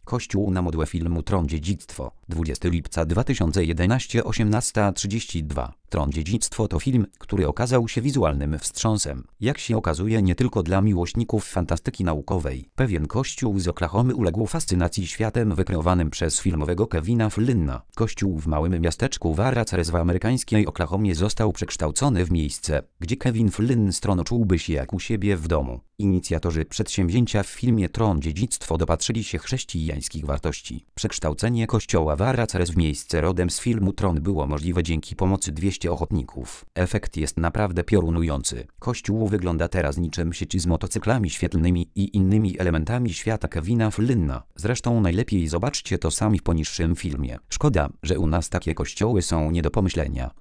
Kościół na modłę filmu Tron Dziedzictwo. 20 lipca 2011, 18:32. Tron Dziedzictwo to film, który okazał się wizualnym wstrząsem. Jak się okazuje, nie tylko dla miłośników fantastyki naukowej. Pewien kościół z Oklahomy uległ fascynacji światem wykreowanym przez filmowego Kevina Flinna. Kościół w małym miasteczku Warracares w amerykańskiej Oklahomie został przekształcony w miejsce, gdzie Kevin Flynn czułby się jak u siebie w domu. Inicjatorzy przedsięwzięcia w filmie Tron Dziedzictwo dopatrzyli się chrześcijańskich wartości. Przekształcenie kościoła Warracares w miejsce rodem z filmu Tron było możliwe dzięki pomocy 200 ochotników. Efekt jest naprawdę piorunujący. Kościół wygląda teraz niczym sieć z motocyklami świetlnymi i innymi elementami świata Kevina Flinna. Zresztą najlepiej zobaczcie to sami w poniższym filmie. Szkoda, że u nas takie kościoły są nie do pomyślenia.